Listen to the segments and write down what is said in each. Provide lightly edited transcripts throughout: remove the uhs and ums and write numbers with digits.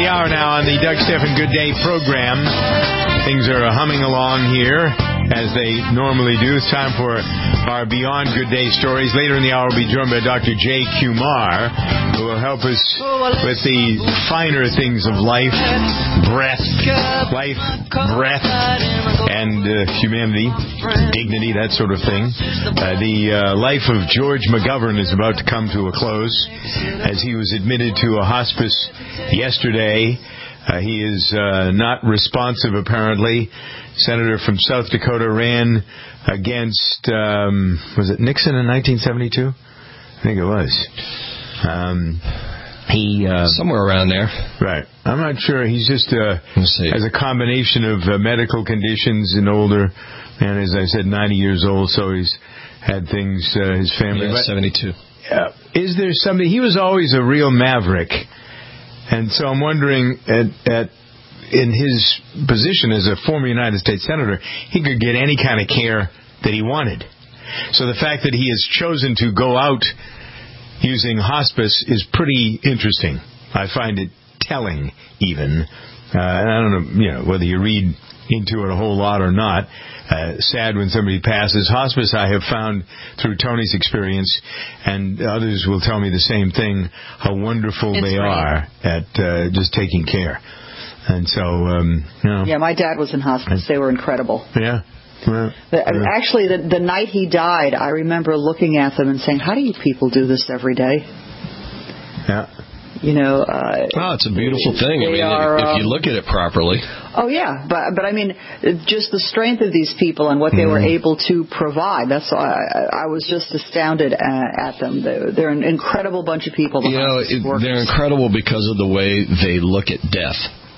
hour now on the Doug Stephan Good Day program. Things are humming along here as they normally do. It's time for our Beyond Good Day stories. Later in the hour, we'll be joined by Dr. Jay Kumar, who will help us with the finer things of life, breath, and humanity, dignity, that sort of thing. The life of George McGovern is about to come to a close as he was admitted to a hospice yesterday. He is not responsive, apparently. Senator from South Dakota ran against, was it Nixon in 1972? I think it was. Somewhere around there. Right. I'm not sure. He's just has a combination of medical conditions, an older man, as I said, 90 years old, so he's had things, his family. Yeah, 72. Is there somebody, he was always a real maverick. And so I'm wondering, in his position as a former United States Senator, he could get any kind of care that he wanted. So the fact that he has chosen to go out using hospice is pretty interesting. I find it telling, even. And I don't know, whether you read into it a whole lot or not. Sad when somebody passes. Hospice, I have found through Tony's experience, and others will tell me the same thing, how wonderful they are at just taking care. And so, Yeah, my dad was in hospice. They were incredible. Yeah. Well, actually, the night he died, I remember looking at them and saying, how do you people do this every day? Yeah. It's a beautiful thing. I mean, if you look at it properly. Oh, yeah. But I mean, just the strength of these people and what they were able to provide. That's why I was just astounded at them. They're an incredible bunch of people. They're incredible because of the way they look at death.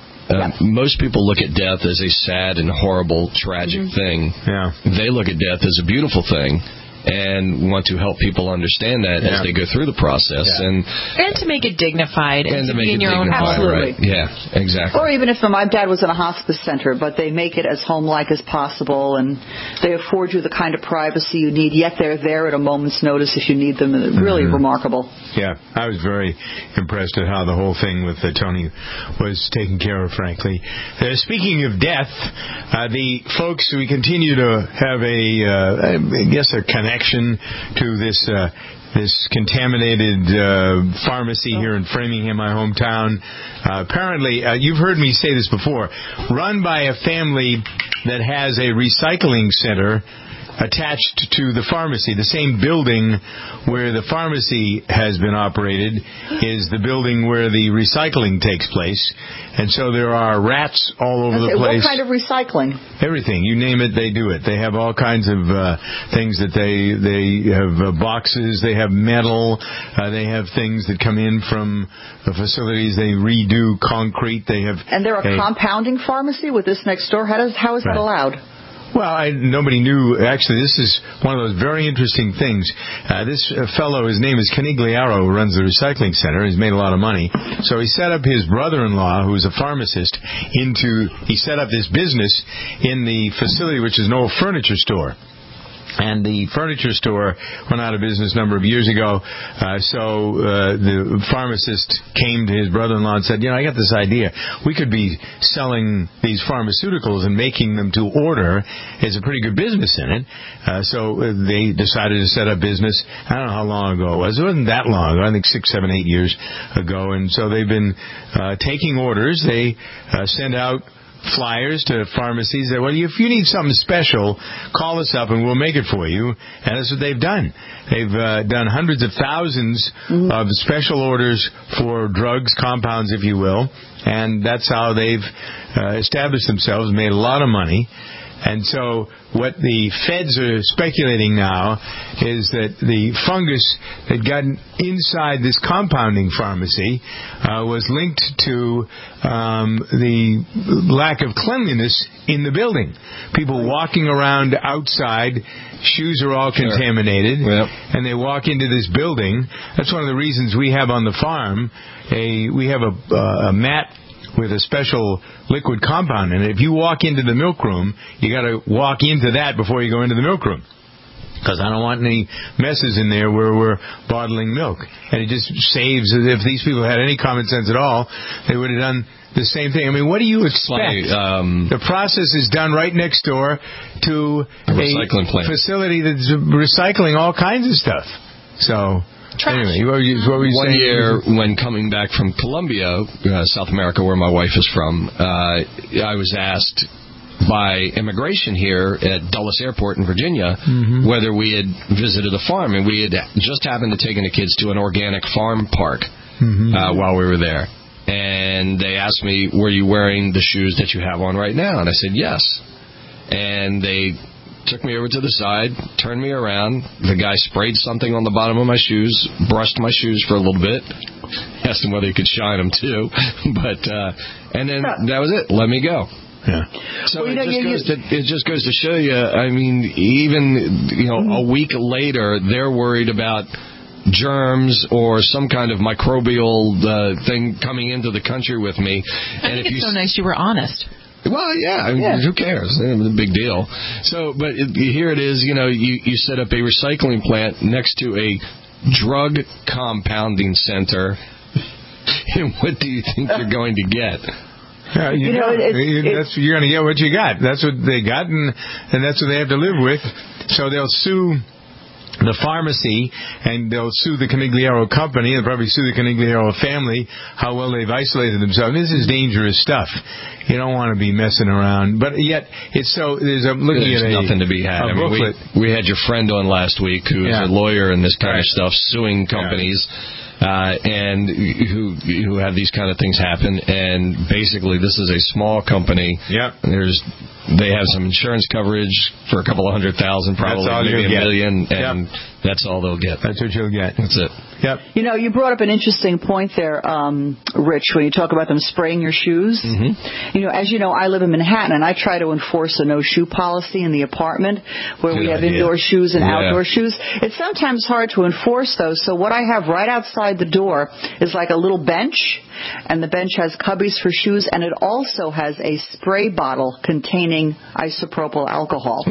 Most people look at death as a sad and horrible, tragic thing. Yeah. They look at death as a beautiful thing and want to help people understand that as they go through the process. And to make it dignified and to be in your own house. Right. Yeah, exactly. Or even if my dad was in a hospice center, but they make it as home-like as possible, and they afford you the kind of privacy you need, yet they're there at a moment's notice if you need them. Really remarkable. Yeah, I was very impressed at how the whole thing with Tony was taken care of, frankly. Speaking of death, the folks, we continue to have a connection to this contaminated pharmacy here in Framingham, my hometown. Apparently, you've heard me say this before, run by a family that has a recycling center attached to the pharmacy. The same building where the pharmacy has been operated is the building where the recycling takes place. And so there are rats all over the place. What kind of recycling? Everything. You name it, they do it. They have all kinds of things that they have boxes, they have metal, they have things that come in from the facilities, they redo concrete, they have... And they're a compounding pharmacy with this next door? How is that allowed? Well, nobody knew. Actually, this is one of those very interesting things. This fellow, his name is Canigliaro, who runs the recycling center. He's made a lot of money. So he set up his brother-in-law, who's a pharmacist, he set up this business in the facility, which is an old furniture store. And the furniture store went out of business a number of years ago. So the pharmacist came to his brother-in-law and said, I got this idea. We could be selling these pharmaceuticals and making them to order. There's a pretty good business in it. So they decided to set up business. I don't know how long ago it was. It wasn't that long ago. I think 6, 7, 8 years ago. And so they've been taking orders. They send out flyers to pharmacies that, if you need something special, call us up and we'll make it for you. And that's what they've done. They've done hundreds of thousands of special orders for drugs, compounds, if you will. And that's how they've established themselves, made a lot of money. And so what the feds are speculating now is that the fungus that got inside this compounding pharmacy was linked to the lack of cleanliness in the building. People walking around outside, shoes are all contaminated, and they walk into this building. That's one of the reasons we have on the farm, we have a mat with a special liquid compound in it. If you walk into the milk room, you got to walk into that before you go into the milk room. because I don't want any messes in there where we're bottling milk. And it just saves. If these people had any common sense at all, they would have done the same thing. I mean, what do you expect? The process is done right next door to a recycling plant facility that's recycling all kinds of stuff. So, anyway, what were you saying? One year, when coming back from Colombia, South America, where my wife is from, I was asked by immigration here at Dulles Airport in Virginia whether we had visited a farm, and we had just happened to take the kids to an organic farm park while we were there. And they asked me, were you wearing the shoes that you have on right now? And I said, yes. And they took me over to the side, turned me around. The guy sprayed something on the bottom of my shoes, brushed my shoes for a little bit, asked him whether he could shine them too. But and then that was it. Let me go. Yeah. So it just goes to show you, I mean, even a week later, they're worried about germs or some kind of microbial thing coming into the country with me. And I think it's so nice you were honest. Well, yeah, I mean, who cares? It's a big deal. So, but here it is, you set up a recycling plant next to a drug compounding center, and what do you think you're going to get? Yeah, you're going to get what you got. That's what they got, and that's what they have to live with. So they'll sue the pharmacy, and they'll sue the Conigliaro company, and probably sue the Conigliaro family, how well they've isolated themselves. This is dangerous stuff. You don't want to be messing around. But yet, it's so, there's nothing to be had. I mean, we had your friend on last week who's a lawyer and this kind of stuff, suing companies. And who have these kind of things happen, and basically this is a small company. Yeah. They have some insurance coverage for a couple of $100,000, probably maybe $1 million, and that's all they'll get. That's what you'll get. That's it. Yep. You brought up an interesting point there, Rich, when you talk about them spraying your shoes. As you know, I live in Manhattan, and I try to enforce a no-shoe policy in the apartment where we have indoor shoes and outdoor shoes. It's sometimes hard to enforce those, so what I have right outside the door is like a little bench, and the bench has cubbies for shoes, and it also has a spray bottle containing isopropyl alcohol.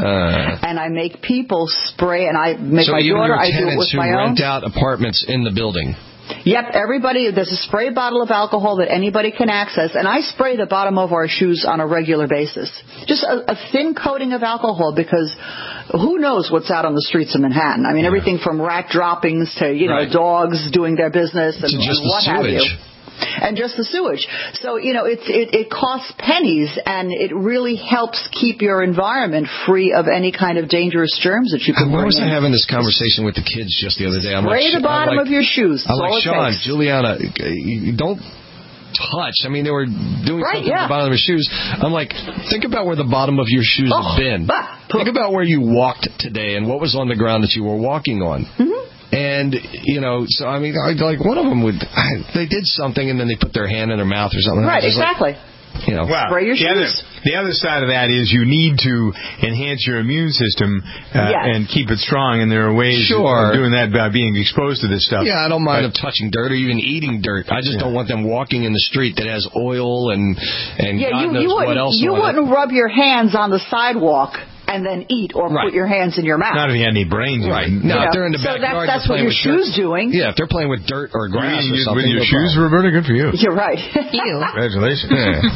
And I make people spray, and I make my daughter, I do it with my own. Rent out apartments in the building. Yep, everybody, there's a spray bottle of alcohol that anybody can access, and I spray the bottom of our shoes on a regular basis. Just a thin coating of alcohol, because who knows what's out on the streets of Manhattan. I mean, everything from rat droppings to, dogs doing their business and what have you. And just the sewage. So, it costs pennies, and it really helps keep your environment free of any kind of dangerous germs that you can bring in. I was having this conversation with the kids just the other day. Spray the bottom of your shoes. I'm like, Sean, Juliana, don't touch. I mean, they were doing something at the bottom of their shoes. I'm like, think about where the bottom of your shoes have been. Think about where you walked today and what was on the ground that you were walking on. And, so, I mean, like one of them they did something and then they put their hand in their mouth or something. Right, exactly. Well, spray your shoes. The other side of that is you need to enhance your immune system and keep it strong, and there are ways of doing that by being exposed to this stuff. Yeah, I don't mind them touching dirt or even eating dirt. I just don't want them walking in the street that has oil and God knows what else. You wouldn't rub your hands on the sidewalk and then eat or put your hands in your mouth. Not if you had any brains. Right. No, if they're in the backyard, that's what your shoes doing. Yeah, if they're playing with dirt or grass or something. With your shoes, Roberta, good for you. You're right. Congratulations.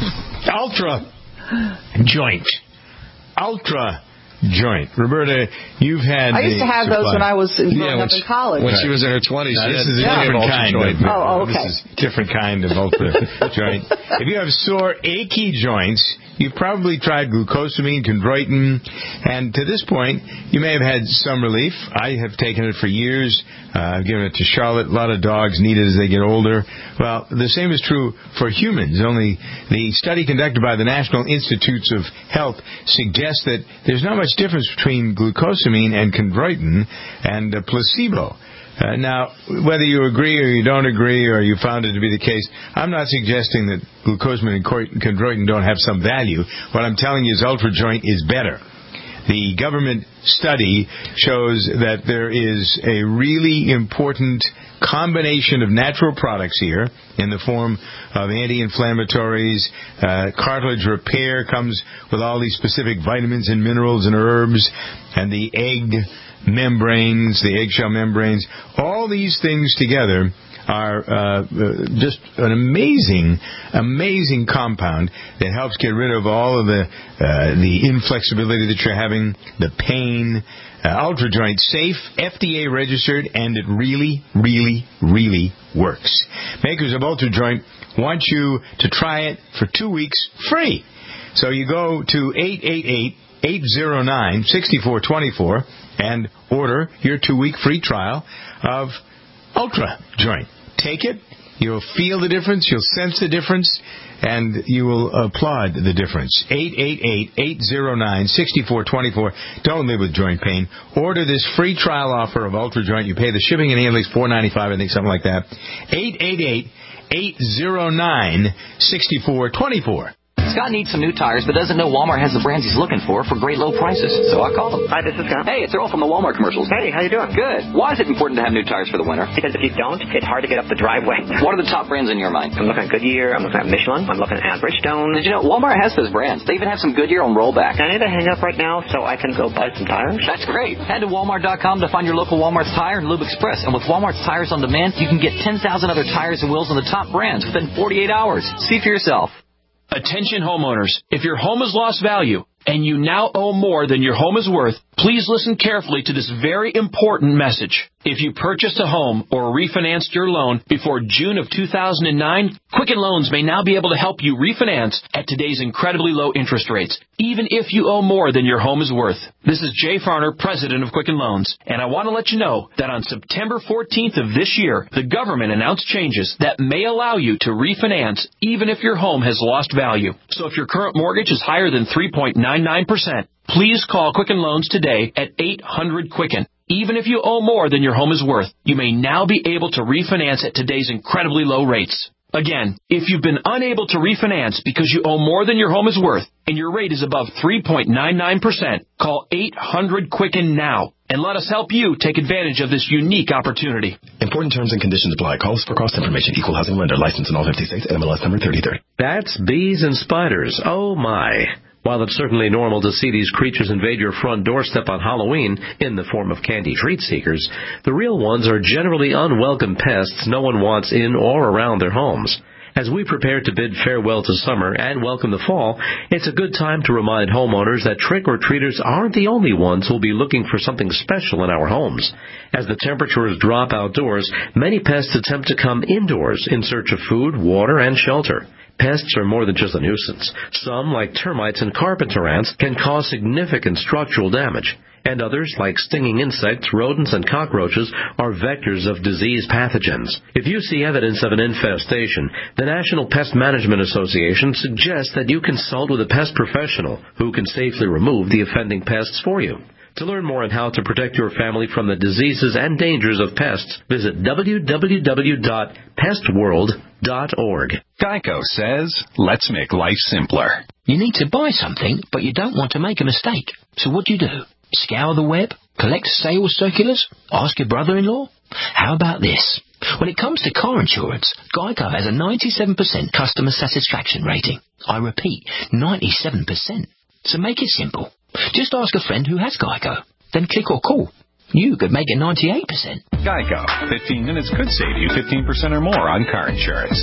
Ultra joint. Roberta, you've had. I used to have those when I was growing up in college. When she was in her 20s. This is a different kind. This is a different kind of ultra joint. If you have sore, achy joints, you've probably tried glucosamine, chondroitin, and to this point, you may have had some relief. I have taken it for years. I've given it to Charlotte. A lot of dogs need it as they get older. Well, the same is true for humans, only the study conducted by the National Institutes of Health suggests that there's not much difference between glucosamine and chondroitin and placebo. Now, whether you agree or you don't agree or you found it to be the case, I'm not suggesting that glucosamine and chondroitin don't have some value. What I'm telling you is UltraJoint is better. The government study shows that there is a really important combination of natural products here in the form of anti-inflammatories. Cartilage repair comes with all these specific vitamins and minerals and herbs, and the egg membranes, the eggshell membranes. All these things together are just an amazing compound that helps get rid of all of the inflexibility that you're having, the pain. UltraJoint, safe, FDA registered, and it really, really, really works. Makers of UltraJoint want you to try it for 2 weeks free. So you go to 888-809-6424 and order your 2-week free trial of UltraJoint. Take it. You'll feel the difference. You'll sense the difference. And you will applaud the difference. 888-809-6424. Don't live with joint pain. Order this free trial offer of UltraJoint. You pay the shipping and handling, $4.95, I think, something like that. 888-809-6424. Scott needs some new tires, but doesn't know Walmart has the brands he's looking for great low prices. So I called him. Hi, this is Scott. Hey, it's Earl from the Walmart commercials. Hey, how you doing? Good. Why is it important to have new tires for the winter? Because if you don't, it's hard to get up the driveway. What are the top brands in your mind? I'm looking at Goodyear. I'm looking at Michelin. I'm looking at Bridgestone. Did you know Walmart has those brands? They even have some Goodyear on rollback. I need to hang up right now so I can go buy some tires. That's great. Head to Walmart.com to find your local Walmart's Tire and Lube Express. And with Walmart's Tires on Demand, you can get 10,000 other tires and wheels on the top brands within 48 hours. See for yourself. Attention homeowners, if your home has lost value and you now owe more than your home is worth, please listen carefully to this very important message. If you purchased a home or refinanced your loan before June of 2009, Quicken Loans may now be able to help you refinance at today's incredibly low interest rates, even if you owe more than your home is worth. This is Jay Farner, president of Quicken Loans, and I want to let you know that on September 14th of this year, the government announced changes that may allow you to refinance even if your home has lost value. So if your current mortgage is higher than 3.99%, please call Quicken Loans today at 800-QUICKEN. Even if you owe more than your home is worth, you may now be able to refinance at today's incredibly low rates. Again, if you've been unable to refinance because you owe more than your home is worth and your rate is above 3.99%, call 800-QUICKEN now and let us help you take advantage of this unique opportunity. Important terms and conditions apply. Calls for cost information. Equal housing lender. License in all 50 states. NMLS number 3030. That's bees and spiders. Oh, my. While it's certainly normal to see these creatures invade your front doorstep on Halloween in the form of candy treat seekers, the real ones are generally unwelcome pests no one wants in or around their homes. As we prepare to bid farewell to summer and welcome the fall, it's a good time to remind homeowners that trick-or-treaters aren't the only ones who'll be looking for something special in our homes. As the temperatures drop outdoors, many pests attempt to come indoors in search of food, water, and shelter. Pests are more than just a nuisance. Some, like termites and carpenter ants, can cause significant structural damage. And others, like stinging insects, rodents, and cockroaches, are vectors of disease pathogens. If you see evidence of an infestation, the National Pest Management Association suggests that you consult with a pest professional who can safely remove the offending pests for you. To learn more on how to protect your family from the diseases and dangers of pests, visit www.pestworld.org. Geico says, let's make life simpler. You need to buy something, but you don't want to make a mistake. So what do? Scour the web? Collect sales circulars? Ask your brother-in-law? How about this? When it comes to car insurance, Geico has a 97% customer satisfaction rating. I repeat, 97%. So make it simple. Just ask a friend who has Geico. Then click or call. You could make it 98%. Geico. 15 minutes could save you 15% or more on car insurance.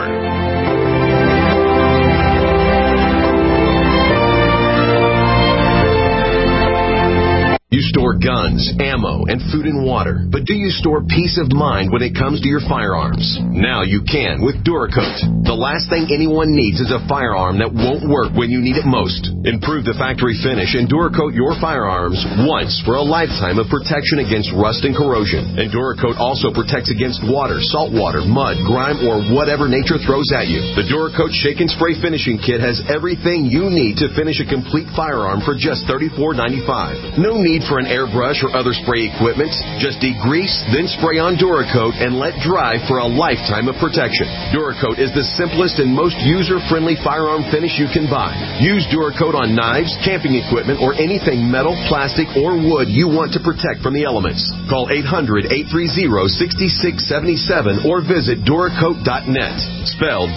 You store guns, ammo, and food and water, but do you store peace of mind when it comes to your firearms? Now you can with Duracoat. The last thing anyone needs is a firearm that won't work when you need it most. Improve the factory finish and Duracoat your firearms once for a lifetime of protection against rust and corrosion. And Duracoat also protects against water, salt water, mud, grime, or whatever nature throws at you. The Duracoat Shake and Spray Finishing Kit has everything you need to finish a complete firearm for just $34.95. No need for an airbrush or other spray equipment. Just degrease, then spray on Duracoat and let dry for a lifetime of protection. Duracoat is the simplest and most user-friendly firearm finish you can buy. Use Duracoat on knives, camping equipment, or anything metal, plastic, or wood you want to protect from the elements. Call 800-830-6677 or visit Duracoat.net. Spelled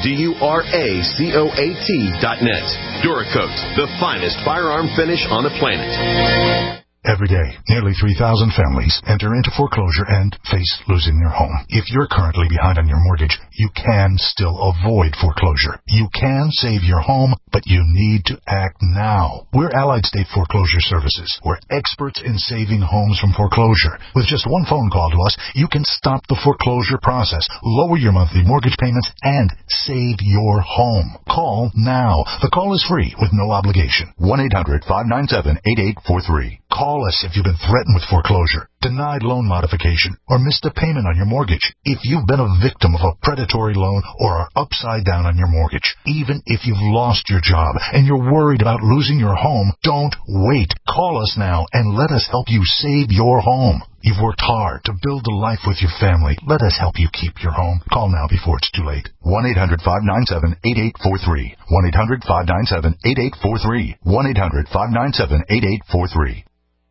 Duracoat.net. Duracoat, the finest firearm finish on the planet. Every day, nearly 3,000 families enter into foreclosure and face losing their home. If you're currently behind on your mortgage, you can still avoid foreclosure. You can save your home, but you need to act now. We're Allied State Foreclosure Services. We're experts in saving homes from foreclosure. With just one phone call to us, you can stop the foreclosure process, lower your monthly mortgage payments, and save your home. Call now. The call is free with no obligation. 1-800-597-8843. Call us if you've been threatened with foreclosure, denied loan modification, or missed a payment on your mortgage. If you've been a victim of a predatory loan or are upside down on your mortgage, even if you've lost your job and you're worried about losing your home, don't wait. Call us now and let us help you save your home. You've worked hard to build a life with your family. Let us help you keep your home. Call now before it's too late. 1-800-597-8843. 1-800-597-8843. 1-800-597-8843.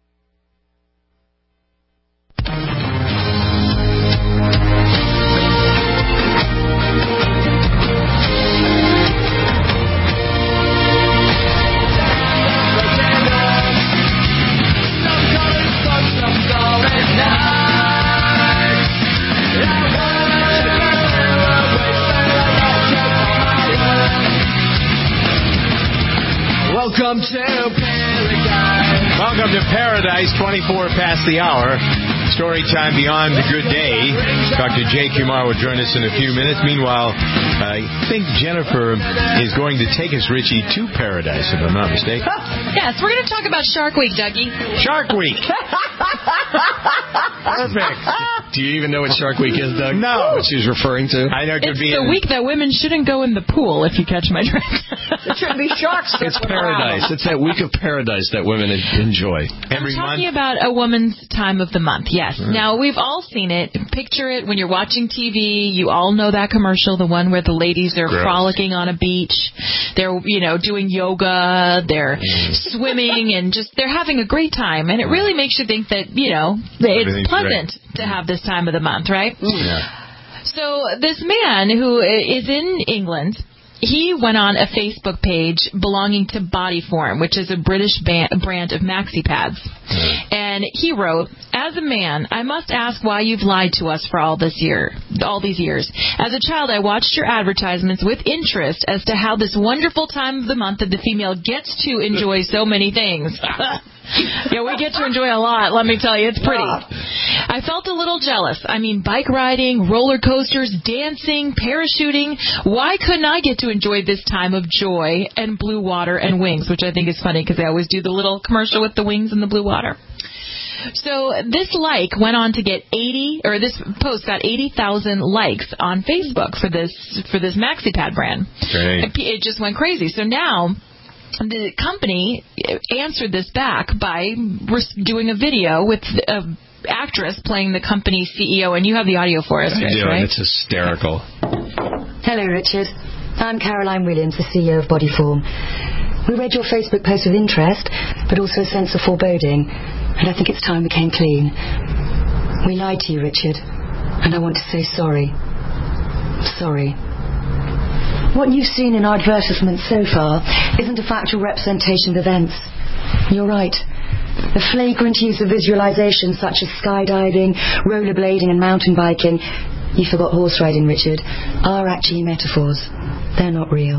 Welcome to Paradise. Welcome to Paradise, 24 past the hour. Story time beyond the good day. Dr. Jay Kumar will join us in a few minutes. Meanwhile, I think Jennifer is going to take us, Richie, to Paradise, if I'm not mistaken. Yes, we're going to talk about Shark Week, Dougie. Shark Week. Perfect. Do you even know what Shark Week is, Doug? No. What she's referring to? I know it could It's be the week that women shouldn't go in the pool, if you catch my drift. There shouldn't be sharks. It's paradise. It's that week of paradise that women enjoy. Every month. Talking about a woman's time of the month, yes. Right. Now, we've all seen it. Picture it when you're watching TV. You all know that commercial, the one where the ladies are frolicking on a beach. They're, doing yoga. They're swimming and they're having a great time. And it really makes you think that, it's pleasant to have this time of the month, right? Yeah. So this man who is in England, he went on a Facebook page belonging to Bodyform, which is a British brand of maxi pads. And he wrote, "As a man, I must ask why you've lied to us for all these years. As a child, I watched your advertisements with interest as to how this wonderful time of the month that the female gets to enjoy so many things." Yeah, we get to enjoy a lot, let me tell you. It's pretty. I felt a little jealous. I mean, bike riding, roller coasters, dancing, parachuting. Why couldn't I get to enjoy this time of joy and blue water and wings, which I think is funny because they always do the little commercial with the wings and the blue water. So this went on to get this post got 80,000 likes on Facebook for this MaxiPad brand. Great. It just went crazy. So now the company answered this back by doing a video with an actress playing the company's CEO, and you have the audio for us, Rich, right? And it's hysterical. Hello, Richard. I'm Caroline Williams, the CEO of Bodyform. We read your Facebook post with interest, but also a sense of foreboding, and I think it's time we came clean. We lied to you, Richard, and I want to say sorry. Sorry. What you've seen in our advertisements so far isn't a factual representation of events. You're right. The flagrant use of visualization such as skydiving, rollerblading and mountain biking, you forgot horse riding, Richard, are actually metaphors. They're not real.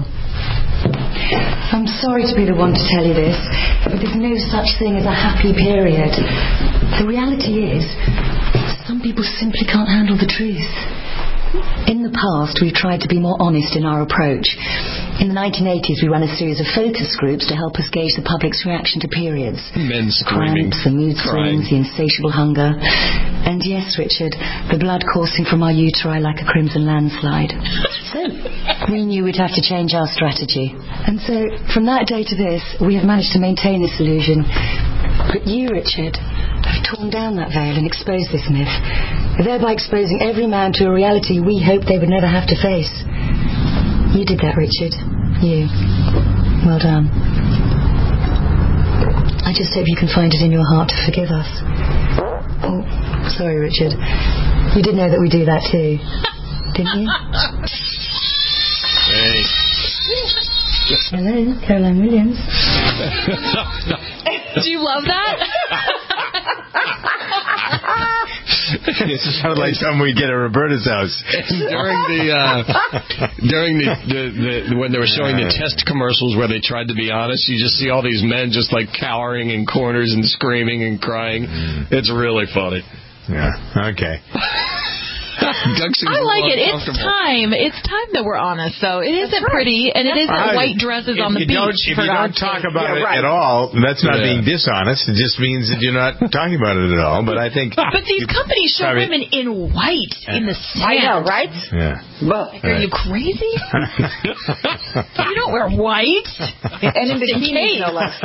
I'm sorry to be the one to tell you this, but there's no such thing as a happy period. The reality is, some people simply can't handle the truth. In the past, we've tried to be more honest in our approach. In the 1980s, we ran a series of focus groups to help us gauge the public's reaction to periods. Men screaming. Cramps, the mood swings, the insatiable hunger. And yes, Richard, the blood coursing from our uteri like a crimson landslide. So, we knew we'd have to change our strategy. And so, from that day to this, we have managed to maintain this illusion. But you, Richard, have torn down that veil and exposed this myth, thereby exposing every man to a reality we hoped they would never have to face. You did that, Richard. You. Well done. I just hope you can find it in your heart to forgive us. Oh, sorry, Richard. You did know that we do that too, didn't you? Hey. Hello, Caroline Williams. Do you love that? It sounded like something we'd get at Roberta's house. During the when they were showing the test commercials where they tried to be honest, you just see all these men just like cowering in corners and screaming and crying. It's really funny. Yeah. Okay. I like it. It's time. It's time that we're honest, though. It isn't pretty, and it isn't white dresses on the beach. If you don't talk about it at all, that's not being dishonest. It just means that you're not talking about it at all. But I think. But these companies show women in white in the sand. I know, right? Yeah. Well, are you crazy? You don't wear white. And in bikinis, no less.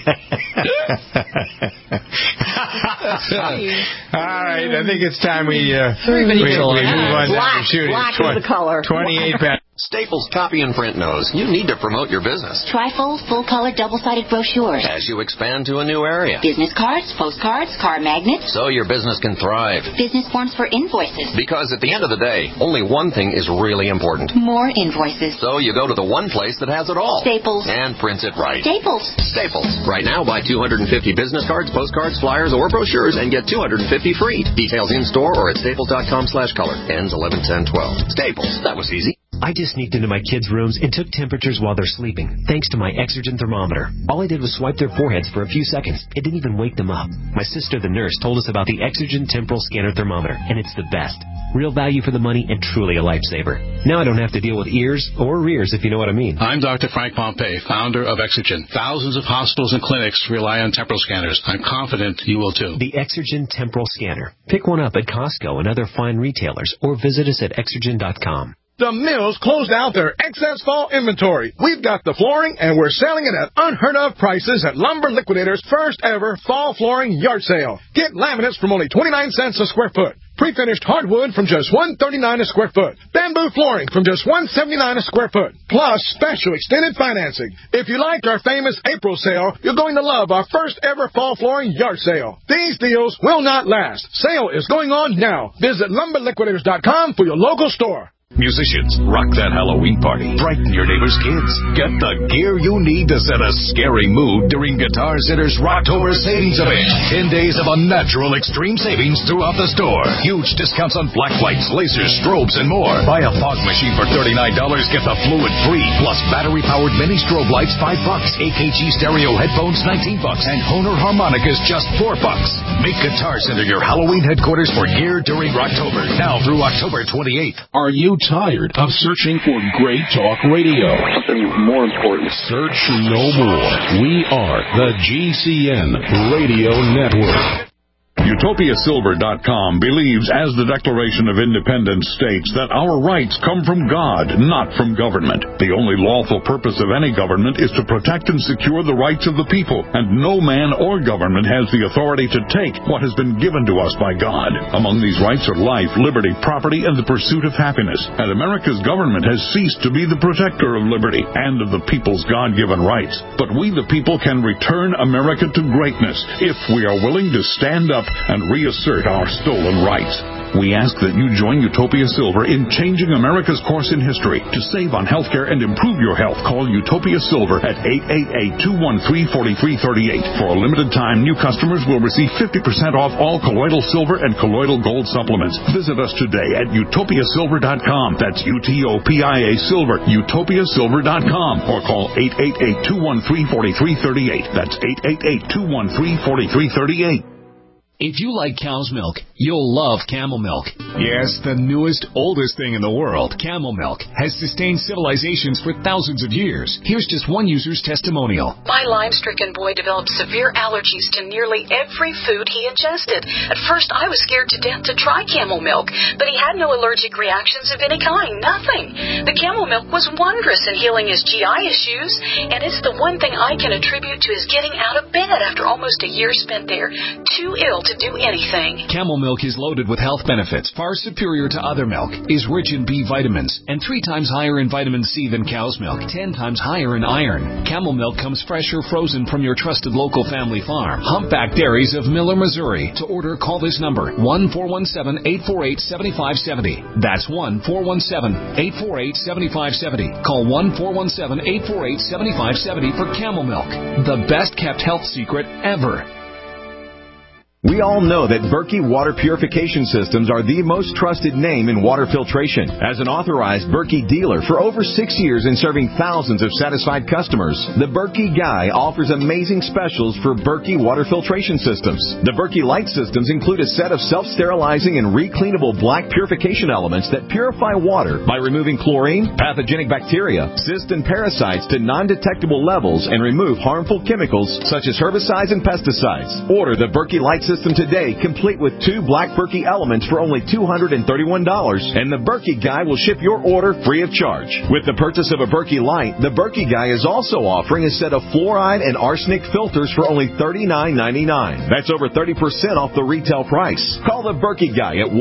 All right, I think it's time we move on black, to shooting. Black is the color. 28 pounds. Staples Copy and Print knows you need to promote your business. Trifold, full-color, double-sided brochures. As you expand to a new area. Business cards, postcards, car magnets. So your business can thrive. Business forms for invoices. Because at the end of the day, only one thing is really important. More invoices. So you go to the one place that has it all. Staples. And prints it right. Staples. Staples. Right now, buy 250 business cards, postcards, flyers, or brochures and get 250 free. Details in store or at staples.com/color. Ends 11/10/12. Staples. That was easy. I just sneaked into my kids' rooms and took temperatures while they're sleeping, thanks to my Exergen thermometer. All I did was swipe their foreheads for a few seconds. It didn't even wake them up. My sister, the nurse, told us about the Exergen Temporal Scanner Thermometer, and it's the best. Real value for the money and truly a lifesaver. Now I don't have to deal with ears or rears, if you know what I mean. I'm Dr. Frank Pompey, founder of Exergen. Thousands of hospitals and clinics rely on temporal scanners. I'm confident you will too. The Exergen Temporal Scanner. Pick one up at Costco and other fine retailers, or visit us at Exergen.com. The Mills closed out their excess fall inventory. We've got the flooring, and we're selling it at unheard-of prices at Lumber Liquidator's first-ever fall flooring yard sale. Get laminates from only 29 cents a square foot. Pre-finished hardwood from just $139 a square foot. Bamboo flooring from just $179 a square foot. Plus special extended financing. If you liked our famous April sale, you're going to love our first-ever fall flooring yard sale. These deals will not last. Sale is going on now. Visit LumberLiquidators.com for your local store. Musicians, rock that Halloween party. Brighten your neighbor's kids. Get the gear you need to set a scary mood during Guitar Center's Rocktober Savings Event. 10 days of unnatural extreme savings throughout the store. Huge discounts on black lights, lasers, strobes, and more. Buy a fog machine for $39. Get the fluid free. Plus battery-powered mini strobe lights, $5. AKG stereo headphones, $19. And Hohner harmonicas, just $4. Make Guitar Center your Halloween headquarters for gear during Rocktober. Now through October 28th. Are you tired of searching for great talk radio? Something more important. Search no more. We are the GCN Radio Network. UtopiaSilver.com believes, as the Declaration of Independence states, that our rights come from God, not from government. The only lawful purpose of any government is to protect and secure the rights of the people, and no man or government has the authority to take what has been given to us by God. Among these rights are life, liberty, property, and the pursuit of happiness. And America's government has ceased to be the protector of liberty and of the people's God-given rights. But we, the people, can return America to greatness if we are willing to stand up and reassert our stolen rights. We ask that you join Utopia Silver in changing America's course in history. To save on healthcare and improve your health, call Utopia Silver at 888-213-4338. For a limited time, new customers will receive 50% off all colloidal silver and colloidal gold supplements. Visit us today at utopiasilver.com. That's UTOPIA Silver, utopiasilver.com. Or call 888-213-4338. That's 888-213-4338. If you like cow's milk, you'll love Camel Milk. Yes, the newest, oldest thing in the world, Camel Milk, has sustained civilizations for thousands of years. Here's just one user's testimonial. My Lyme-stricken boy developed severe allergies to nearly every food he ingested. At first, I was scared to death to try Camel Milk, but he had no allergic reactions of any kind, nothing. The Camel Milk was wondrous in healing his GI issues, and it's the one thing I can attribute to his getting out of bed after almost a year spent there, too ill to do anything. Camel Milk is loaded with health benefits, far superior to other milk, is rich in B vitamins, and 3 times higher in vitamin C than cow's milk, 10 times higher in iron. Camel Milk comes fresh or frozen from your trusted local family farm. Humpback Dairies of Miller, Missouri. To order, call this number, 1-417-848-7570. That's 1-417-848-7570. Call 1-417-848-7570 for Camel Milk, the best kept health secret ever. We all know that Berkey Water Purification Systems are the most trusted name in water filtration. As an authorized Berkey dealer for over 6 years and serving thousands of satisfied customers, the Berkey Guy offers amazing specials for Berkey Water Filtration Systems. The Berkey Light Systems include a set of self-sterilizing and recleanable black purification elements that purify water by removing chlorine, pathogenic bacteria, cysts, and parasites to non-detectable levels and remove harmful chemicals such as herbicides and pesticides. Order the Berkey Light System today, complete with 2 black Berkey elements for only $231, and the Berkey Guy will ship your order free of charge. With the purchase of a Berkey Light, the Berkey Guy is also offering a set of fluoride and arsenic filters for only $39.99. That's over 30% off the retail price. Call the Berkey Guy at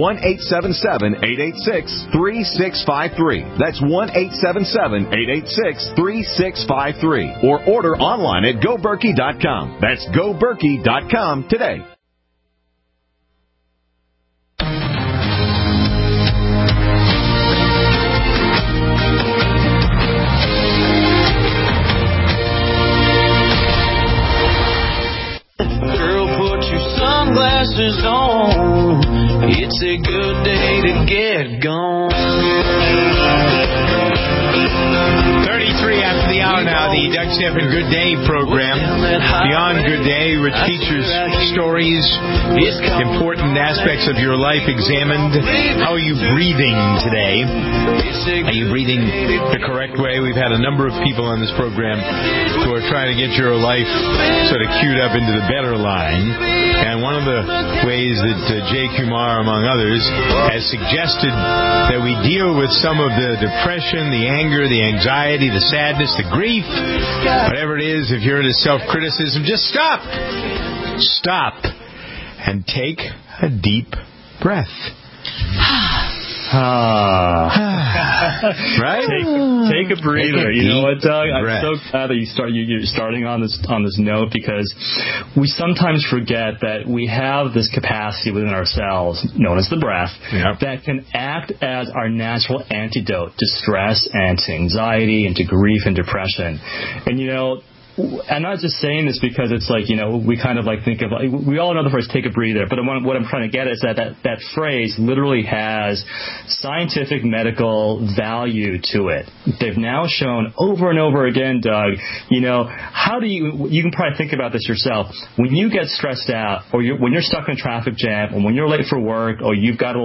1-877-886-3653. That's 1-877-886-3653. Or order online at GoBerkey.com. That's GoBerkey.com today. Sunglasses on, it's a good day to get gone. 33 after the hour now, the Doug Stephan Good Day program. Beyond Good Day, which features stories, important aspects of your life examined. How are you breathing today? Are you breathing the correct way? We've had a number of people on this program who are trying to get your life sort of queued up into the better line. And one of the ways that Jay Kumar, among others, has suggested that we deal with some of the depression, the anger, the anxiety, the sadness, the grief, whatever it is. If you're into self-criticism, just stop. Stop and take a deep breath. Right? Take a breather. You know what, Doug? I'm so glad that you're starting on this note, because we sometimes forget that we have this capacity within ourselves, known as the breath, that can act as our natural antidote to stress and to anxiety and to grief and depression. And I'm not just saying this because it's like, we kind of like think of, we all know the phrase, take a breather, but what I'm trying to get at is that phrase literally has scientific medical value to it. They've now shown over and over again, Doug, how do you can probably think about this yourself. When you get stressed out, or when you're stuck in a traffic jam, or when you're late for work, or you've got to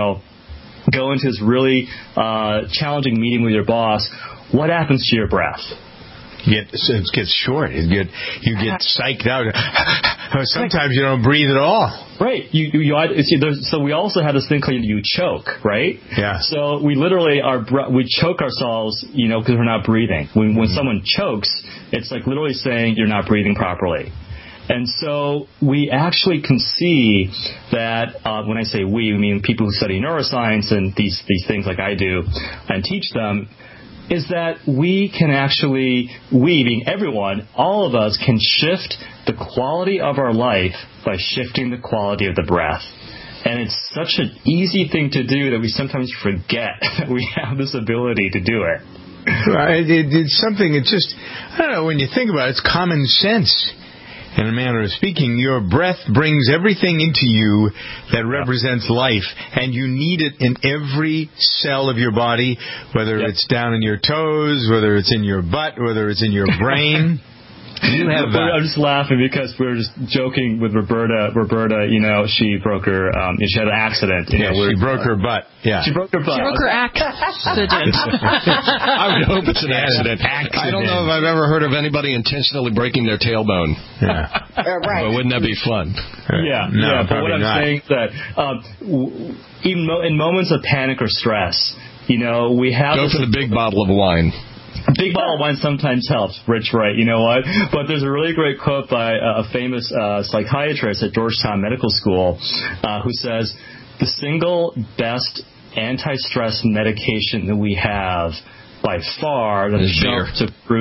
go into this really challenging meeting with your boss, what happens to your breath? It gets short. You get psyched out. Sometimes you don't breathe at all. Right. So we also have this thing called you choke, right? Yeah. So we literally we choke ourselves, because we're not breathing. When someone chokes, it's like literally saying you're not breathing properly. And so we actually can see that when I say we, I mean people who study neuroscience and these things like I do and teach them, is that we can actually, we being everyone, all of us can shift the quality of our life by shifting the quality of the breath. And it's such an easy thing to do that we sometimes forget that we have this ability to do it. Right. It's something, it's just, I don't know, when you think about it, it's common sense. In a manner of speaking, your breath brings everything into you that represents life, and you need it in every cell of your body, whether it's down in your toes, whether it's in your butt, whether it's in your brain. I'm just laughing because we were just joking with Roberta, she broke her, she had an accident. She broke her butt. Yeah. She broke her butt. She broke her accident. I would hope it's an accident. I don't know if I've ever heard of anybody intentionally breaking their tailbone. Yeah. Right. But wouldn't that be fun? Yeah. But what I'm saying is that even in moments of panic or stress, we have go for the big bottle of wine. A big bottle of wine sometimes helps, Rich, right? You know what? But there's a really great quote by a famous psychiatrist at Georgetown Medical School who says, the single best anti-stress medication that we have by far that is shown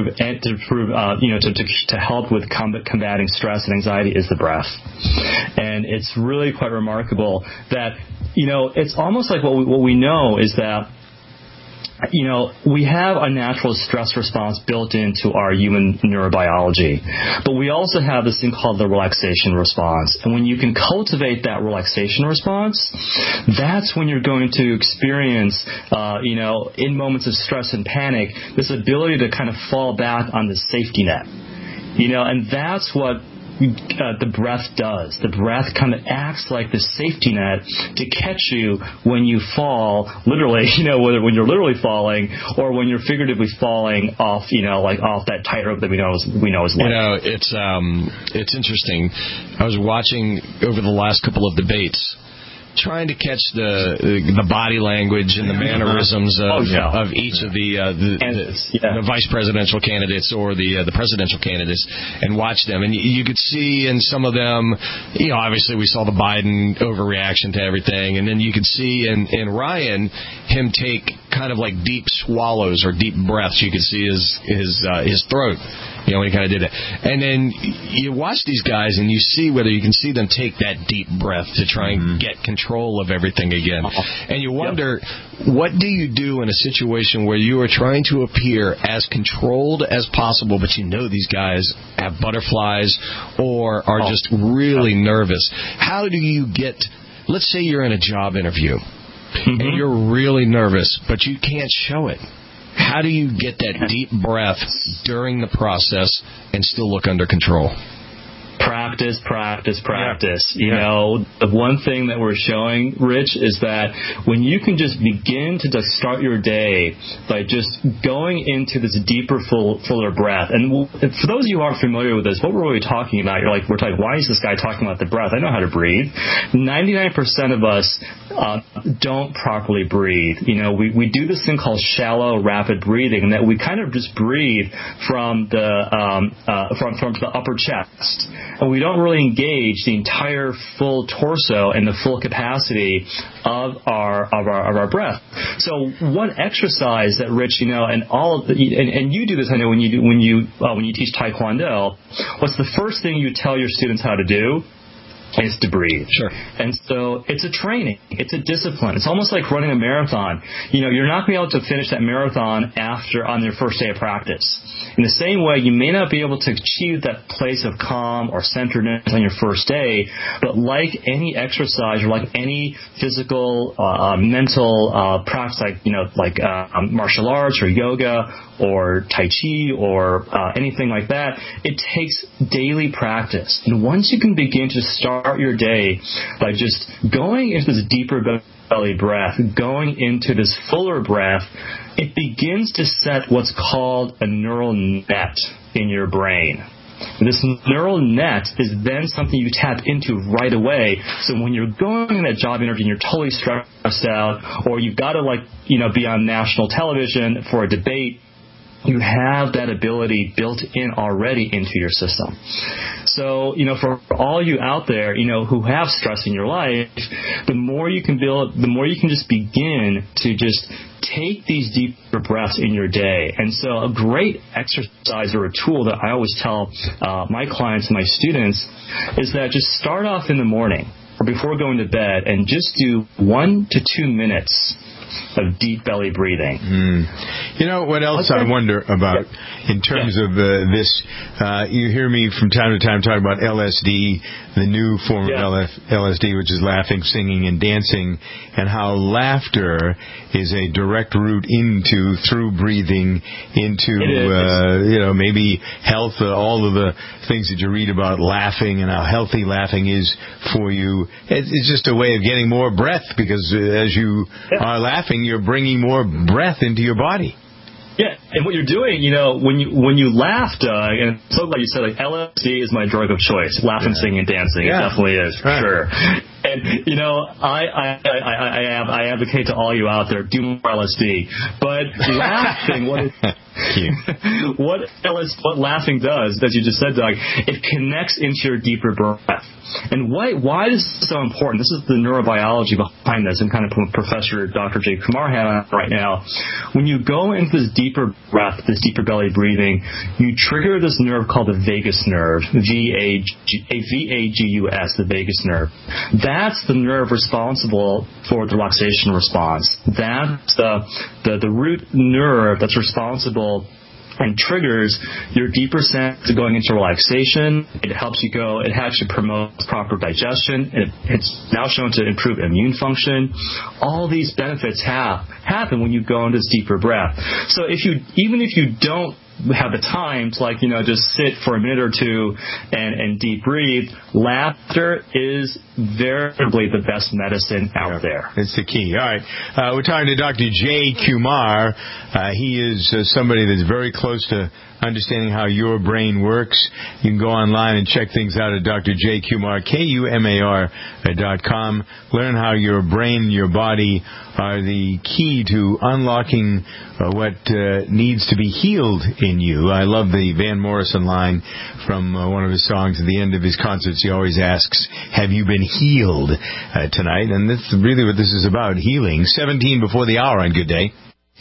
to help with combating stress and anxiety is the breath. And it's really quite remarkable that, it's almost like what we know is that we have a natural stress response built into our human neurobiology, but we also have this thing called the relaxation response. And when you can cultivate that relaxation response, that's when you're going to experience, in moments of stress and panic, this ability to kind of fall back on the safety net. And that's what the breath does. The breath kind of acts like the safety net to catch you when you fall, literally, whether when you're literally falling or when you're figuratively falling off, off that tightrope that we know is life. It's interesting. I was watching over the last couple of debates, trying to catch the body language and the mannerisms of each of the vice presidential candidates or the presidential candidates, and watch them. And you could see in some of them, obviously we saw the Biden overreaction to everything, and then you could see in Ryan him take kind of like deep swallows or deep breaths. You could see his throat. When he kind of did it. And then you watch these guys and you see whether you can see them take that deep breath to try and get control of everything again. And you wonder, what do you do in a situation where you are trying to appear as controlled as possible, but these guys have butterflies or are just really nervous? How do you get, let's say you're in a job interview and you're really nervous, but you can't show it. How do you get that deep breath during the process and still look under control? Practice. The one thing that we're showing, Rich, is that when you can just begin to just start your day by just going into this deeper, fuller breath. And for those of you who aren't familiar with this, what we're really talking about, we're talking, why is this guy talking about the breath? I know how to breathe. 99% of us don't properly breathe. We do this thing called shallow, rapid breathing, and that we kind of just breathe from the upper chest. And we don't really engage the entire full torso and the full capacity of our breath. So one exercise that Rich, and you do this, I know, when you teach Taekwondo, what's the first thing you tell your students how to do? Is to breathe. Sure. And so it's a training. It's a discipline. It's almost like running a marathon. You're not going to be able to finish that marathon on your first day of practice. In the same way, you may not be able to achieve that place of calm or centeredness on your first day, but like any exercise or like any physical, mental practice, like martial arts or yoga or Tai Chi or anything like that, it takes daily practice. And once you can begin to start your day by just going into this deeper belly breath, going into this fuller breath, it begins to set what's called a neural net in your brain. This neural net is then something you tap into right away. So when you're going in that job interview and you're totally stressed out, or you've got to be on national television for a debate, you have that ability built in already into your system. So, for all you out there, who have stress in your life, the more you can just begin to just take these deeper breaths in your day. And so a great exercise or a tool that I always tell my clients and my students is that just start off in the morning or before going to bed and just do 1 to 2 minutes of deep belly breathing. What else I wonder about in terms of this? You hear me from time to time talk about LSD, the new form of LSD, which is laughing, singing, and dancing, and how laughter is a direct route through breathing, into maybe health, all of the things that you read about laughing and how healthy laughing is for you. It's just a way of getting more breath, because as you are laughing, you're bringing more breath into your body. Yeah, and what you're doing, when you laugh, Doug, and I'm so glad you said, LSD is my drug of choice. Laughing, singing, and dancing. It definitely is, for sure. And, I advocate to all you out there, do more LSD. But laughing, what laughing does, as you just said, Doug, it connects into your deeper breath. And why is this so important? This is the neurobiology behind this, and kind of Professor Dr. Jay Kumar had on right now. When you go into this deep deeper breath, this deeper belly breathing, you trigger this nerve called the vagus nerve, V-A-G-U-S, the vagus nerve. That's the nerve responsible for the relaxation response. That's the root nerve that's responsible and triggers your deeper sense of going into relaxation. It helps you go, it actually promotes proper digestion. It's now shown to improve immune function. All these benefits happen when you go into this deeper breath. So even if you don't have the time to just sit for a minute or two and deep breathe, laughter is veritably the best medicine out there. It's the key. All right. We're talking to Dr. Jay Kumar. He is somebody that's very close to understanding how your brain works. You can go online and check things out at Dr. Jay Kumar, KUMAR.com. Learn how your brain and your body are the key to unlocking what needs to be healed in you. I love the Van Morrison line from one of his songs. At the end of his concerts, he always asks, have you been healed tonight? And that's really what this is about, healing. 17 before the hour on Good Day.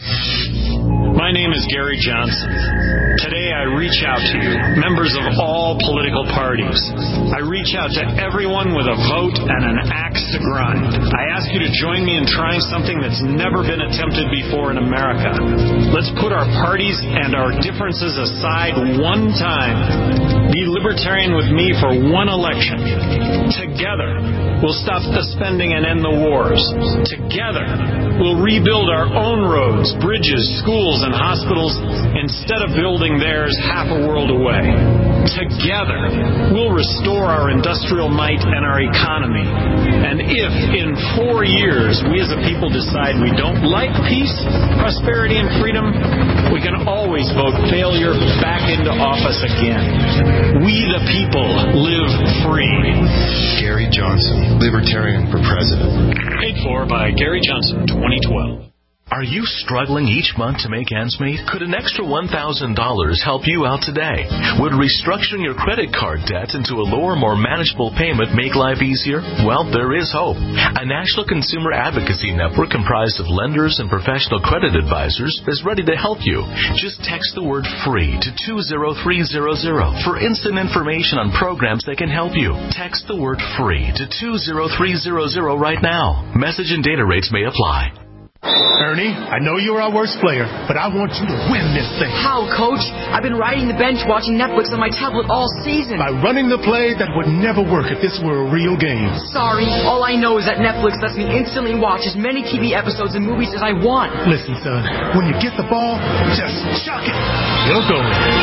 My name is Gary Johnson. Today I reach out to you, members of all political parties. I reach out to everyone with a vote and an axe to grind. I ask you to join me in trying something that's never been attempted before in America. Let's put our parties and our differences aside one time. Be libertarian with me for one election. Together, we'll stop the spending and end the wars. Together, we'll rebuild our own roads, bridges, schools, and hospitals instead of building theirs half a world away. Together, we'll restore our industrial might and our economy. And if in 4 years we as a people decide we don't like peace, prosperity, and freedom, we can always vote failure back into office again. We the people live free. Gary Johnson, Libertarian for President. Paid for by Gary Johnson, 2012. Are you struggling each month to make ends meet? Could an extra $1,000 help you out today? Would restructuring your credit card debt into a lower, more manageable payment make life easier? Well, there is hope. A national consumer advocacy network comprised of lenders and professional credit advisors is ready to help you. Just text the word FREE to 20300 for instant information on programs that can help you. Text the word FREE to 20300 right now. Message and data rates may apply. Ernie, I know you're our worst player, but I want you to win this thing. How, Coach? I've been riding the bench watching Netflix on my tablet all season. By running the play that would never work if this were a real game. Sorry, all I know is that Netflix lets me instantly watch as many TV episodes and movies as I want. Listen, son, when you get the ball, just chuck it. You'll go.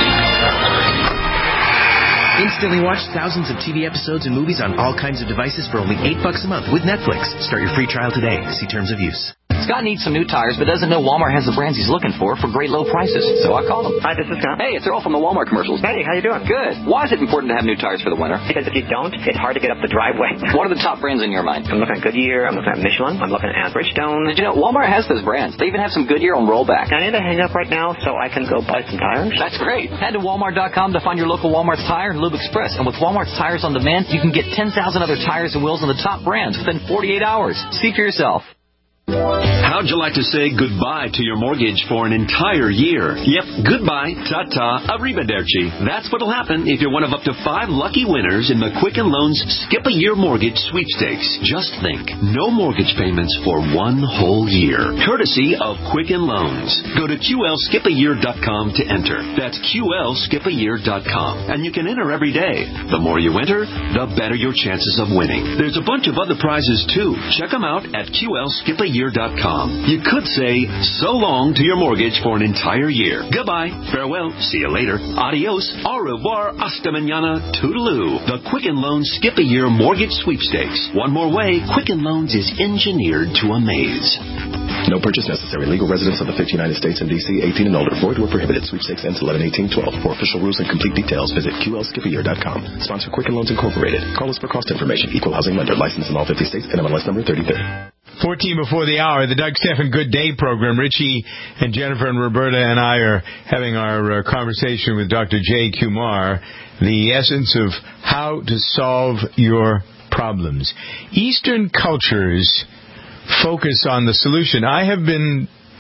Instantly watch thousands of TV episodes and movies on all kinds of devices for only $8 a month with Netflix. Start your free trial today. See terms of use. Scott needs some new tires, but doesn't know Walmart has the brands he's looking for great low prices. So I called him. Hi, this is Scott. Hey, it's Earl from the Walmart commercials. Hey, how you doing? Good. Why is it important to have new tires for the winter? Because if you don't, it's hard to get up the driveway. What are the top brands in your mind? I'm looking at Goodyear. I'm looking at Michelin. I'm looking at Bridgestone. Did you know Walmart has those brands? They even have some Goodyear on rollback. I need to hang up right now so I can go buy some tires. That's great. Head to Walmart.com to find your local Walmart's Tire and Lube Express. And with Walmart's Tires on Demand, you can get 10,000 other tires and wheels on the top brands within 48 hours. See for yourself. How'd you like to say goodbye to your mortgage for an entire year? Yep, goodbye, ta-ta, arrivederci. That's what'll happen if you're one of up to 5 lucky winners in the Quicken Loans Skip a Year Mortgage Sweepstakes. Just think, no mortgage payments for 1 whole year. Courtesy of Quicken Loans. Go to QLSkipAyear.com to enter. That's QLSkipAyear.com. And you can enter every day. The more you enter, the better your chances of winning. There's a bunch of other prizes, too. Check them out at QLSkipAyear.com. You could say so long to your mortgage for an entire year. Goodbye, farewell, see you later, adios, au revoir, hasta mañana, toodaloo. The Quicken Loans Skip a Year Mortgage Sweepstakes. One more way, Quicken Loans is engineered to amaze. No purchase necessary. Legal residents of the 50 United States and D.C. 18 and older. Void where prohibited. Sweepstakes ends 11/18/12. For official rules and complete details, visit QLSkipAyear.com. Sponsor Quicken Loans Incorporated. Call us for cost information. Equal housing lender. Licensed in all 50 states. NMLS number 3030. 14 before the hour, the Doug Stephan Good Day program. Richie and Jennifer and Roberta and I are having our conversation with Dr. Jay Kumar, the essence of how to solve your problems. Eastern cultures focus on the solution. I have been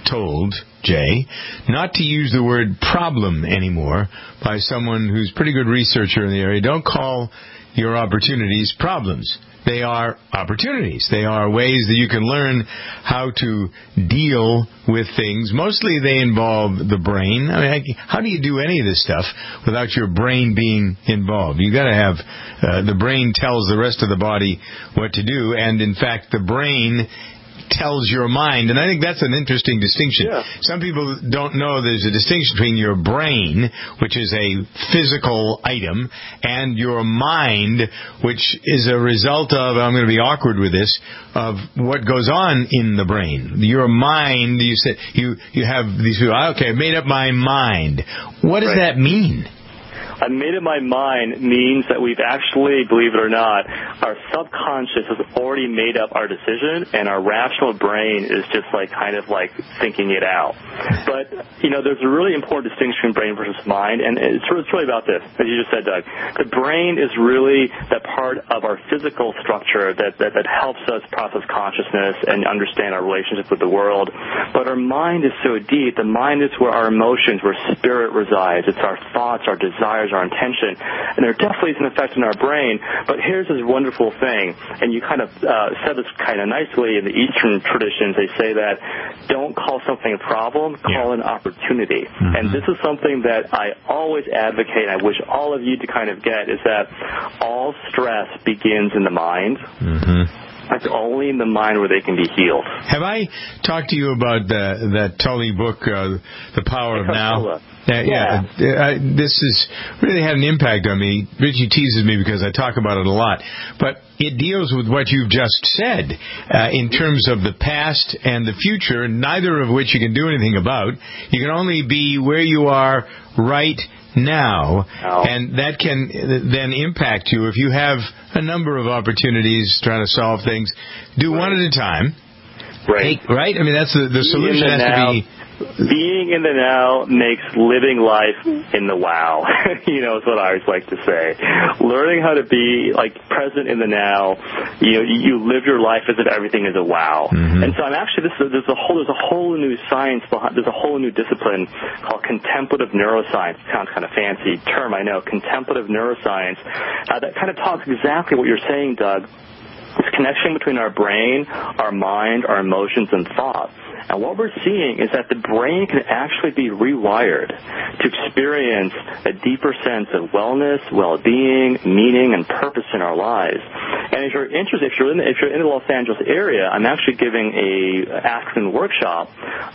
told, Jay, not to use the word problem anymore by someone who's a pretty good researcher in the area. Don't call your opportunities problems. They are opportunities. They are ways that you can learn how to deal with things. Mostly they involve the brain. I mean, how do you do any of this stuff without your brain being involved? You got to have the brain tells the rest of the body what to do, and in fact, the brain tells your mind, and I think that's an interesting distinction. Yeah. Some people don't know there's a distinction between your brain, which is a physical item, and your mind, which is a result of, I'm going to be awkward with this, of what goes on in the brain. Your mind, you said, you have these people, okay, I've made up my mind. What does that mean? I made up my mind means that we've actually, believe it or not, our subconscious has already made up our decision, and our rational brain is just kind of thinking it out. But, there's a really important distinction between brain versus mind, and it's really about this, as you just said, Doug. The brain is really that part of our physical structure that helps us process consciousness and understand our relationship with the world. But our mind is so deep. The mind is where our emotions, where spirit resides. It's our thoughts, our desires, our intention, and there definitely is an effect in our brain. But here's this wonderful thing, and you kind of said this kind of nicely in the Eastern traditions. They say that don't call something a problem, call an opportunity. Mm-hmm. And this is something that I always advocate, and I wish all of you to kind of get, is that all stress begins in the mind. Mm-hmm. It's only in the mind where they can be healed. Have I talked to you about that Tully book, The Power of Now? This has really had an impact on me. Richie teases me because I talk about it a lot. But it deals with what you've just said in terms of the past and the future, neither of which you can do anything about. You can only be where you are right now, and that can then impact you. If you have a number of opportunities trying to solve things, do one at a time. Right. Right? I mean, that's the solution has to be... Being in the now makes living life in the wow. Is what I always like to say. Learning how to be present in the now, you live your life as if everything is a wow. Mm-hmm. And so I'm actually there's a whole new science behind. There's a whole new discipline called contemplative neuroscience. It sounds kind of fancy term, I know. Contemplative neuroscience that kind of talks exactly what you're saying, Doug. This connection between our brain, our mind, our emotions, and thought. And what we're seeing is that the brain can actually be rewired to experience a deeper sense of wellness, well-being, meaning, and purpose in our lives. And if you're interested, if you're in the Los Angeles area, I'm actually giving a afternoon workshop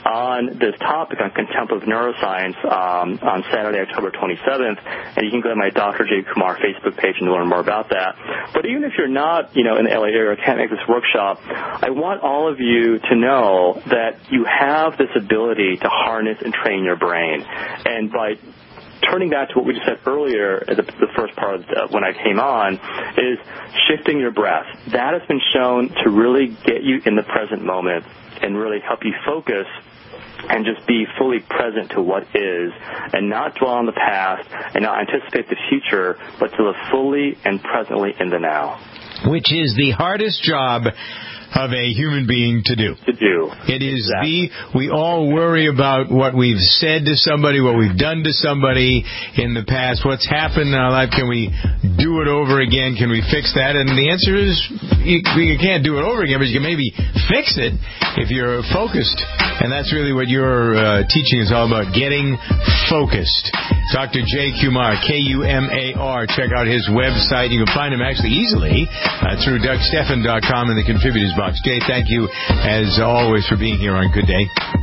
on this topic on contemplative neuroscience on Saturday, October 27th. And you can go to my Dr. J. Kumar Facebook page and learn more about that. But even if you're not, in the LA area or can't make this workshop, I want all of you to know that you have this ability to harness and train your brain. And by turning back to what we just said earlier, the first part of when I came on, is shifting your breath. That has been shown to really get you in the present moment and really help you focus and just be fully present to what is, and not dwell on the past and not anticipate the future, but to live fully and presently in the now. Which is the hardest job of a human being to do. It is we all worry about what we've said to somebody, what we've done to somebody in the past, what's happened in our life. Can we do it over again? Can we fix that? And the answer is you can't do it over again, but you can maybe fix it if you're focused. And that's really what your teaching is all about, getting focused. Dr. J. Kumar, Kumar. Check out his website. You can find him actually easily through DougStephan.com in the contributors box. Jay, thank you as always for being here on Good Day.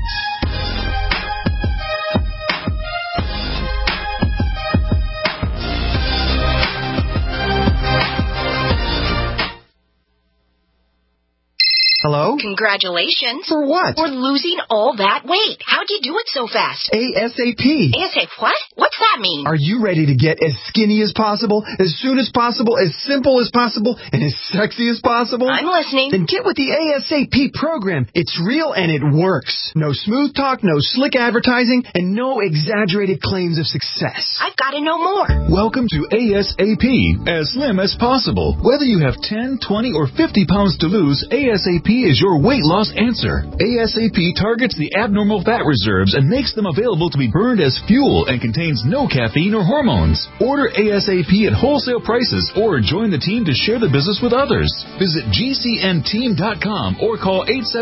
Hello? Congratulations. For what? For losing all that weight. How'd you do it so fast? ASAP. ASAP what? What's that mean? Are you ready to get as skinny as possible, as soon as possible, as simple as possible, and as sexy as possible? I'm listening. Then get with the ASAP program. It's real and it works. No smooth talk, no slick advertising, and no exaggerated claims of success. I've got to know more. Welcome to ASAP, as slim as possible. Whether you have 10, 20, or 50 pounds to lose, ASAP is your weight loss answer. ASAP targets the abnormal fat reserves and makes them available to be burned as fuel and contains no caffeine or hormones. Order ASAP at wholesale prices or join the team to share the business with others. Visit GCNteam.com or call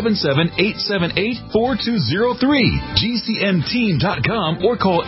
877-878-4203. GCNteam.com or call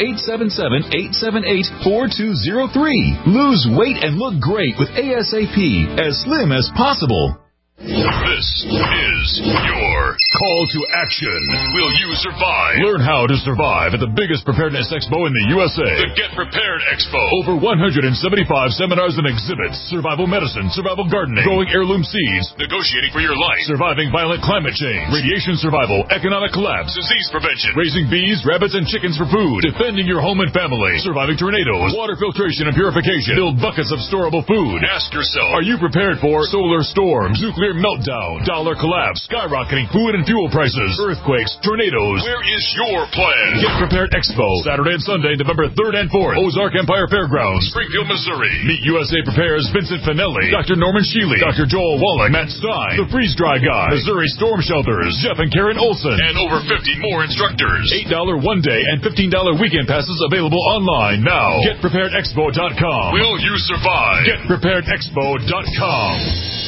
877-878-4203. Lose weight and look great with ASAP, as slim as possible. This is your call to action. Will you survive? Learn how to survive at the biggest preparedness expo in the USA. The Get Prepared Expo. Over 175 seminars and exhibits. Survival medicine, survival gardening, growing heirloom seeds, negotiating for your life, surviving violent climate change, radiation survival, economic collapse, disease prevention, raising bees, rabbits, and chickens for food, defending your home and family, surviving tornadoes, water filtration and purification, build buckets of storable food. Ask yourself, are you prepared for solar storms, nuclear meltdown, dollar collapse, skyrocketing food and fuel prices, earthquakes, tornadoes? Where is your plan? Get Prepared Expo, Saturday and Sunday, November 3rd and 4th, Ozark Empire Fairgrounds, Springfield, Missouri. Meet USA Prepares Vincent Finelli, Dr. Norman Shealy, Dr. Joel Wallach, Matt Stein, The Freeze Dry Guy, Missouri Storm Shelters, Jeff and Karen Olson, and over 50 more instructors. $8 one-day and $15 weekend passes available online now. GetPreparedExpo.com. Will you survive? GetPreparedExpo.com.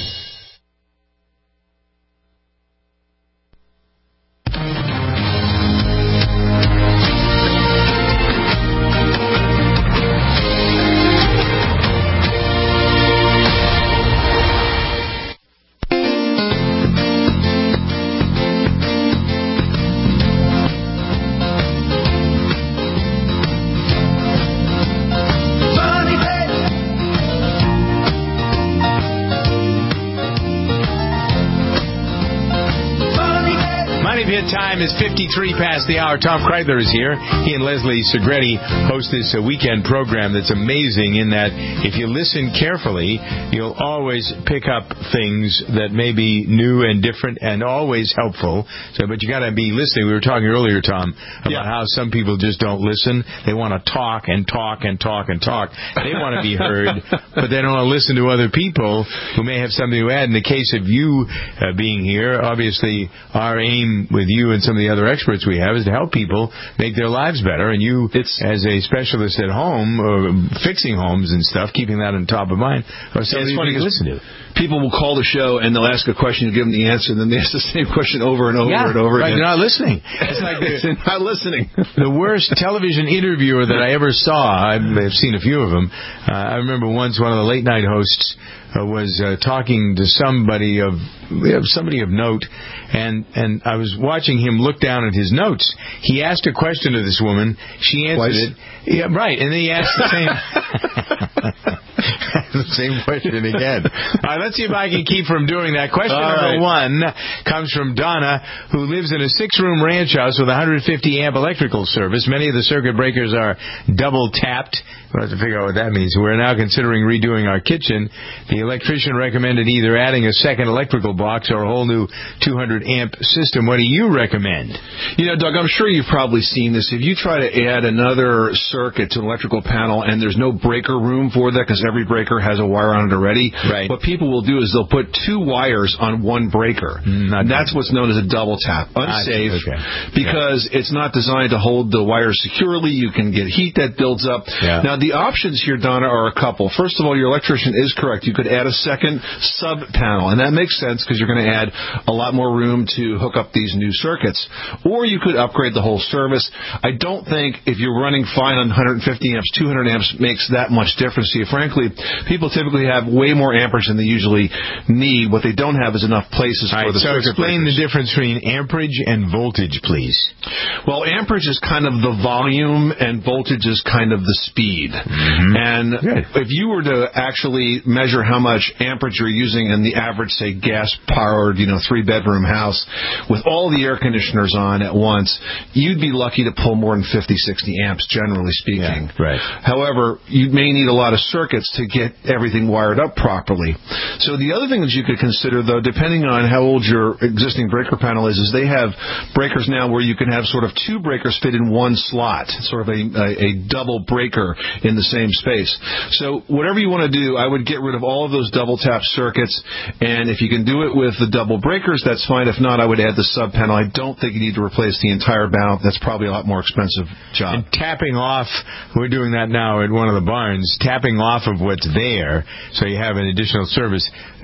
Time is 53 past the hour. Tom Kreidler is here. He and Leslie Segretti host this weekend program that's amazing in that if you listen carefully, you'll always pick up things that may be new and different and always helpful. But you got to be listening. We were talking earlier, Tom, about how some people just don't listen. They want to talk and talk and talk and talk. They want to be heard, but they don't want to listen to other people who may have something to add. In the case of you being here, obviously our aim with you and some of the other experts we have is to help people make their lives better. And you, as a specialist at home, fixing homes and stuff, keeping that on top of mind, are something you can listen to. People will call the show and they'll ask a question, you give them the answer, and then they ask the same question over and over and over again. They're not listening. It's like they're not listening. The worst television interviewer that I ever saw, I've seen a few of them. I remember once one of the late night hosts was talking to somebody of note, and I was watching him look down at his notes. He asked a question to this woman. She answered it. Yeah, right. And then he asked the same question again. All right, let's see if I can keep from doing that. Question number one comes from Donna, who lives in a 6-room ranch house with 150 amp electrical service. Many of the circuit breakers are double tapped. We'll have to figure out what that means. We're now considering redoing our kitchen. The electrician recommended either adding a second electrical box or a whole new 200 amp system. What do you recommend? You know, Doug, I'm sure you've probably seen this. If you try to add another circuit to an electrical panel and there's no breaker room for that because every breaker has a wire on it already, what people will do is they'll put 2 wires on one breaker. That's what's known as a double tap. Unsafe because it's not designed to hold the wires securely. You can get heat that builds up. Now, the options here, Donna, are a couple. First of all, your electrician is correct. You could add a second sub-panel, and that makes sense because you're going to add a lot more room to hook up these new circuits. Or you could upgrade the whole service. I don't think if you're running fine on 150 amps, 200 amps makes that much difference to you. Frankly, people typically have way more amperage than they usually need. What they don't have is enough places for the circuit explain the difference between amperage and voltage, please. Well, amperage is kind of the volume, and voltage is kind of the speed. And if you were to actually measure how much amperage you're using in the average, say, gas-powered, 3-bedroom house with all the air conditioners on at once, you'd be lucky to pull more than 50, 60 amps, generally speaking. However, you may need a lot of circuits to get everything wired up properly. So the other thing that you could consider, though, depending on how old your existing breaker panel is they have breakers now where you can have sort of two breakers fit in one slot, sort of a double breaker in the same space. So whatever you want to do, I would get rid of all of those double tap circuits, and if you can do it with the double breakers, that's fine. If not, I would add the sub panel. I don't think you need to replace the entire panel. That's probably a lot more expensive job. And tapping off, we're doing that now at one of the barns, tapping off of what's there so you have an additional service.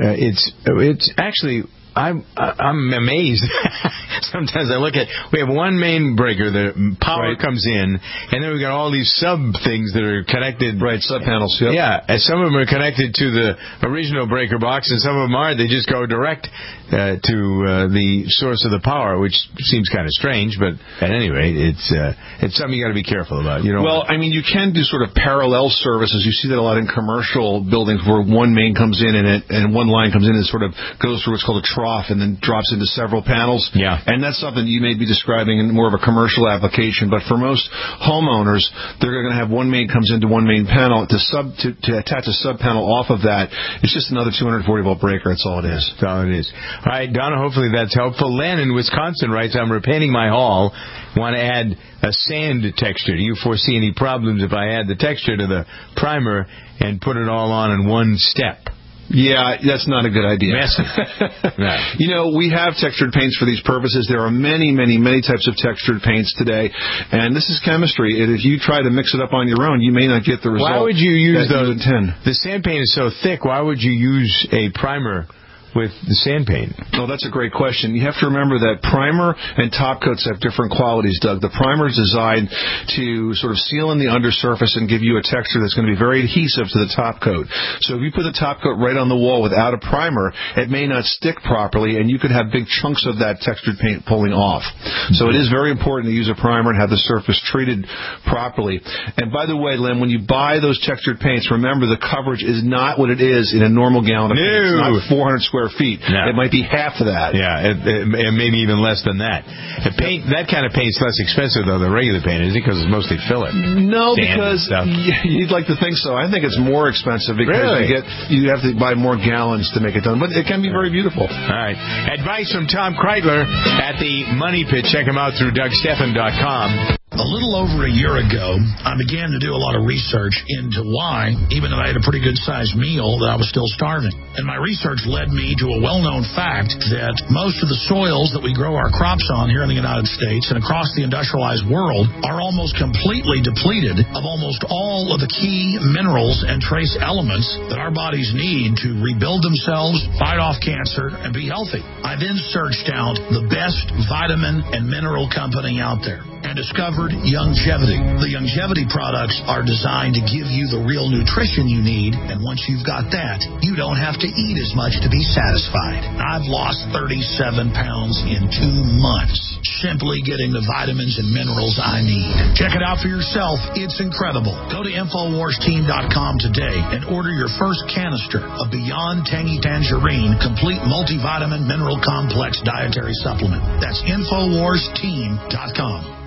It's actually... I'm amazed. Sometimes I look at, we have one main breaker, the power comes in, and then we've got all these sub things that are connected. Right, sub panels. Yep. Yeah, and some of them are connected to the original breaker box, and some of them aren't. They just go direct to the source of the power, which seems kind of strange, but at any rate, it's something you got to be careful about. Well, I mean, you can do sort of parallel services. You see that a lot in commercial buildings where one main comes in and one line comes in and sort of goes through what's called a trough and then drops into several panels. Yeah. And that's something you may be describing in more of a commercial application, but for most homeowners, they're going to have one main comes into one main panel. To attach a sub panel off of that, it's just another 240-volt breaker. That's all it is. That's all it is. All right, Donna, hopefully that's helpful. Len in Wisconsin writes, I'm repainting my hall. Want to add a sand texture. Do you foresee any problems if I add the texture to the primer and put it all on in one step? Yeah, that's not a good idea. Messy. No. We have textured paints for these purposes. There are many, many, many types of textured paints today, and this is chemistry. And if you try to mix it up on your own, you may not get the result. Why would you use that you intend. The sand paint is so thick. Why would you use a primer with the sand paint? Oh, that's a great question. You have to remember that primer and top coats have different qualities, Doug. The primer is designed to sort of seal in the undersurface and give you a texture that's going to be very adhesive to the top coat. So if you put the top coat right on the wall without a primer, it may not stick properly, and you could have big chunks of that textured paint pulling off. So it is very important to use a primer and have the surface treated properly. And by the way, Len, when you buy those textured paints, remember the coverage is not what it is in a normal gallon of paint. It's not 400 square feet. No. It might be half of that. Yeah, maybe even less than that. That kind of paint's less expensive, though, than regular paint, is it? Because it's mostly filler. No, because you'd like to think so. I think it's more expensive because you have to buy more gallons to make it done. But it can be very beautiful. All right. Advice from Tom Kreitler at the Money Pit. Check him out through DougSteffen.com. A little over a year ago, I began to do a lot of research into why, even though I had a pretty good-sized meal, that I was still starving. And my research led me to a well-known fact that most of the soils that we grow our crops on here in the United States and across the industrialized world are almost completely depleted of almost all of the key minerals and trace elements that our bodies need to rebuild themselves, fight off cancer, and be healthy. I then searched out the best vitamin and mineral company out there and discovered Youngevity. The Youngevity products are designed to give you the real nutrition you need, and once you've got that, you don't have to eat as much to be satisfied. I've lost 37 pounds in 2 months, simply getting the vitamins and minerals I need. Check it out for yourself. It's incredible. Go to InfoWarsTeam.com today and order your first canister of Beyond Tangy Tangerine Complete Multivitamin Mineral Complex Dietary Supplement. That's InfoWarsTeam.com.